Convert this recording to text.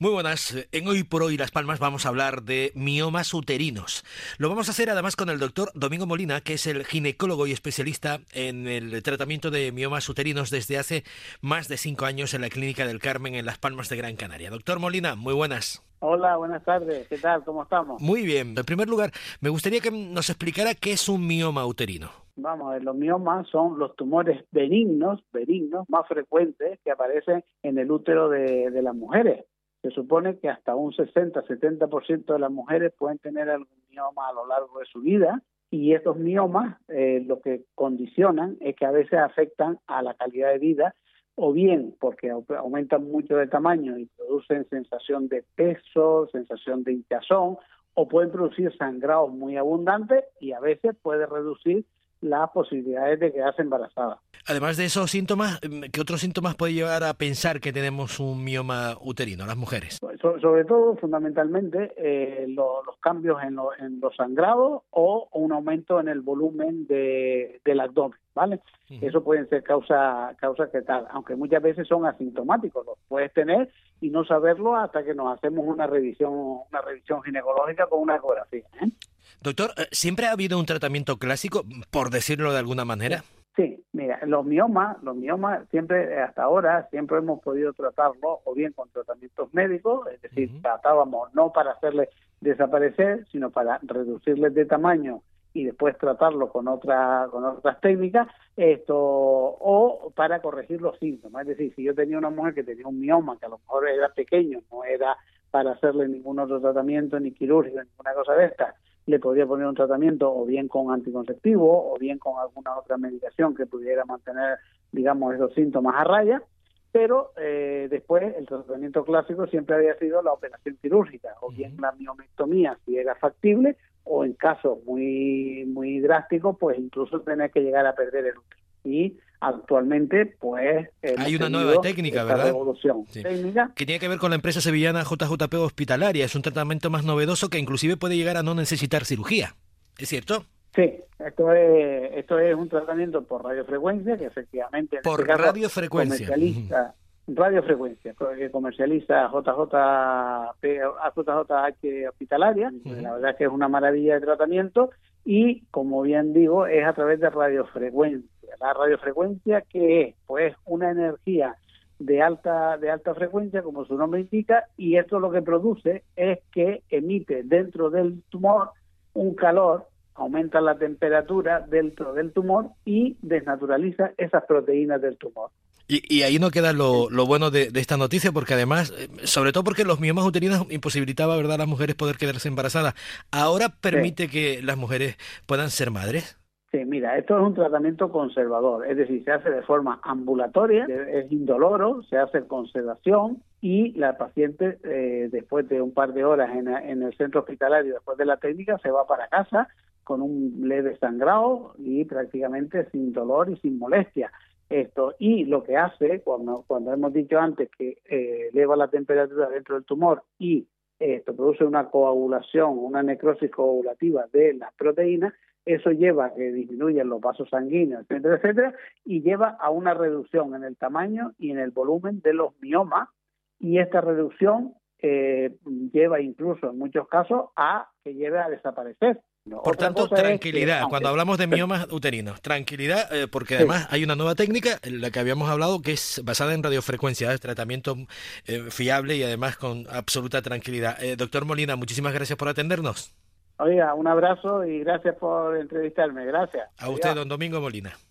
Muy buenas. En Hoy por Hoy Las Palmas vamos a hablar de miomas uterinos. Lo vamos a hacer además con el doctor Domingo Molina, que es el ginecólogo y especialista en el tratamiento de miomas uterinos desde hace más de 5 años en la Clínica del Carmen en Las Palmas de Gran Canaria. Doctor Molina, muy buenas. Hola, buenas tardes. ¿Qué tal? ¿Cómo estamos? Muy bien. En primer lugar, me gustaría que nos explicara qué es un mioma uterino. Vamos a ver, los miomas son los tumores benignos más frecuentes que aparecen en el útero de las mujeres. Se supone que hasta un 60-70% de las mujeres pueden tener algún mioma a lo largo de su vida, y estos miomas lo que condicionan es que a veces afectan a la calidad de vida, o bien porque aumentan mucho de tamaño y producen sensación de peso, sensación de hinchazón, o pueden producir sangrados muy abundantes y a veces puede reducir las posibilidades de quedarse embarazada. Además de esos síntomas, ¿qué otros síntomas puede llevar a pensar que tenemos un mioma uterino, las mujeres? Sobre todo, fundamentalmente, los cambios en los sangrados o un aumento en el volumen del abdomen, ¿vale? Uh-huh. Eso pueden ser causas que tal, aunque muchas veces son asintomáticos, los puedes tener y no saberlo hasta que nos hacemos una revisión ginecológica con una ecografía, ¿eh? Doctor, ¿siempre ha habido un tratamiento clásico, por decirlo de alguna manera? Sí, mira, los miomas siempre, hasta ahora, siempre hemos podido tratarlos o bien con tratamientos médicos, es decir, tratábamos no para hacerles desaparecer, sino para reducirles de tamaño y después tratarlo con otras técnicas, o para corregir los síntomas. Es decir, si yo tenía una mujer que tenía un mioma, que a lo mejor era pequeño, no era para hacerle ningún otro tratamiento, ni quirúrgico, ninguna cosa de estas, le podría poner un tratamiento o bien con anticonceptivo o bien con alguna otra medicación que pudiera mantener, digamos, esos síntomas a raya, pero después el tratamiento clásico siempre había sido la operación quirúrgica o bien la miomectomía si era factible, o en casos muy, muy drásticos, pues incluso tener que llegar a perder el útero. Y actualmente, pues... hay una nueva técnica, ¿verdad? Revolución técnica. Que tiene que ver con la empresa sevillana JJP Hospitalaria. Es un tratamiento más novedoso que inclusive puede llegar a no necesitar cirugía. ¿Es cierto? Sí, esto es un tratamiento por radiofrecuencia, que efectivamente... Por este caso, radiofrecuencia. Radiofrecuencia, que comercializa JJH Hospitalaria. La verdad es que es una maravilla de tratamiento y, como bien digo, es a través de radiofrecuencia. La radiofrecuencia, ¿qué es? Pues una energía de alta frecuencia, como su nombre indica, y esto lo que produce es que emite dentro del tumor un calor, aumenta la temperatura dentro del tumor y desnaturaliza esas proteínas del tumor. Y ahí no queda lo bueno de esta noticia, porque además, sobre todo porque los miomas uterinos imposibilitaba, ¿verdad?, a las mujeres poder quedarse embarazadas. ¿Ahora permite que las mujeres puedan ser madres? Sí, mira, esto es un tratamiento conservador, es decir, se hace de forma ambulatoria, es indoloro, se hace con sedación y la paciente después de un par de horas en el centro hospitalario, después de la técnica, se va para casa con un leve sangrado y prácticamente sin dolor y sin molestia. Y lo que hace, cuando hemos dicho antes que eleva la temperatura dentro del tumor y esto produce una coagulación, una necrosis coagulativa de las proteínas, eso lleva a que disminuyan los vasos sanguíneos, etcétera, etcétera, y lleva a una reducción en el tamaño y en el volumen de los miomas, y esta reducción lleva incluso en muchos casos a que lleve a desaparecer. Por tanto, tranquilidad, cuando hablamos de miomas uterinos, tranquilidad, porque además hay una nueva técnica, la que habíamos hablado, que es basada en radiofrecuencia, tratamiento fiable y además con absoluta tranquilidad. Doctor Molina, muchísimas gracias por atendernos. Oiga, un abrazo y gracias por entrevistarme. Gracias. A usted, don Domingo Molina.